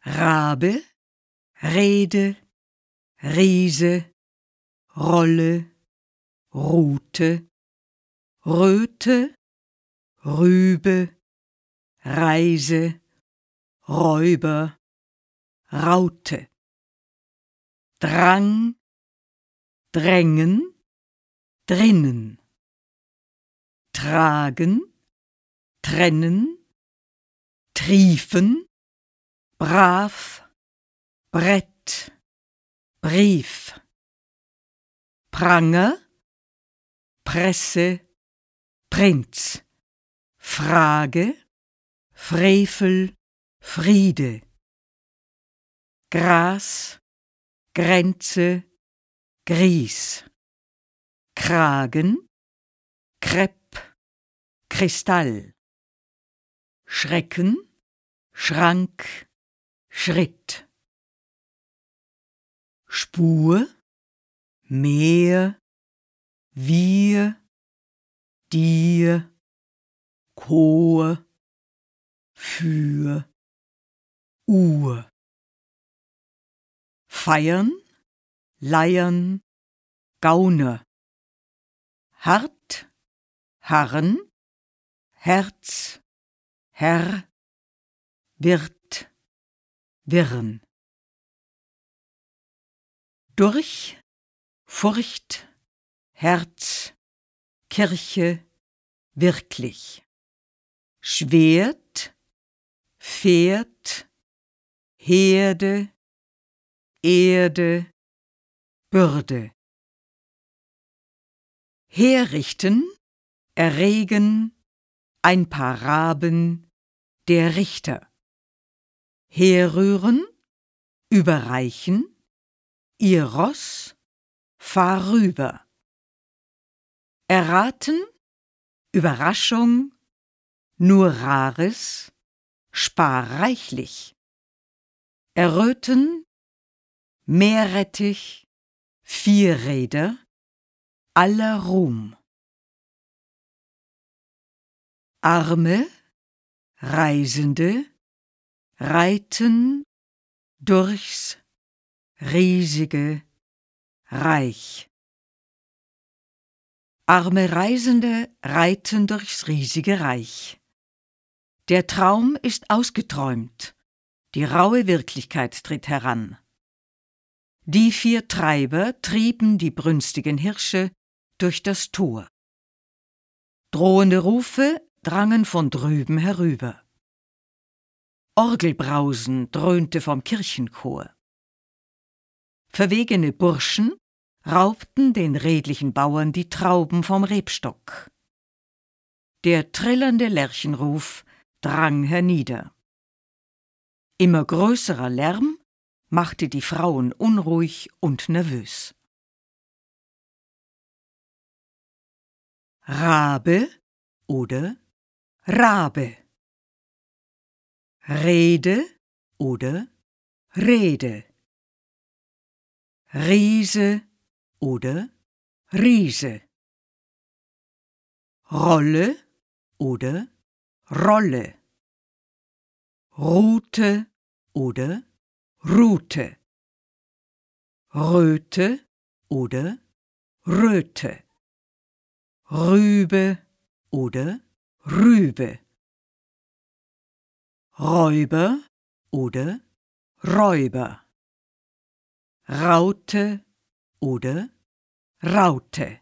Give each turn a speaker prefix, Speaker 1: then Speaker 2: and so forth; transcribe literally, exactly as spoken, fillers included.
Speaker 1: Rabe, Rede, Riese, Rolle, Rute, Röte, Rübe, Reise, Räuber, Raute. Drang, drängen, drinnen. Tragen, trennen, triefen, brav, Brett, Brief. Pranger, Presse, Prinz. Frage, Frevel, Friede. Gras, Grenze, Grieß. Kragen, Krepp, Kristall. Schrecken, Schrank, Schritt. Spur, Meer, wir, dir, Chor, für, Uhr. Feiern, Leiern, Gauner. Hart, Harren, Herz, Herr, Wirt, Wirren. Durch, Furcht, Herz, Kirche, wirklich. Schwert, Pferd, Herde, Erde, Bürde. Herrichten, erregen, ein paar Raben, der Richter. Herrühren, überreichen, ihr Ross, fahr rüber. Erraten, Überraschung, nur Rares, spar reichlich. Erröten, Meerrettich, Vierräder, aller Ruhm. Arme, Reisende, reiten durchs riesige Reich. Arme Reisende reiten durchs riesige Reich. Der Traum ist ausgeträumt, die raue Wirklichkeit tritt heran. Die vier Treiber trieben die brünstigen Hirsche durch das Tor. Drohende Rufe drangen von drüben herüber. Orgelbrausen dröhnte vom Kirchenchor. Verwegene Burschen raubten den redlichen Bauern die Trauben vom Rebstock. Der trillernde Lerchenruf drang hernieder. Immer größerer Lärm machte die Frauen unruhig und nervös. Rabe oder Rabe. Rede oder Rede. Riese oder Riese. Rolle oder Rolle. Rute oder Rute. Röte oder Röte. Rübe oder Rübe. Räuber oder Räuber. Raute oder Raute.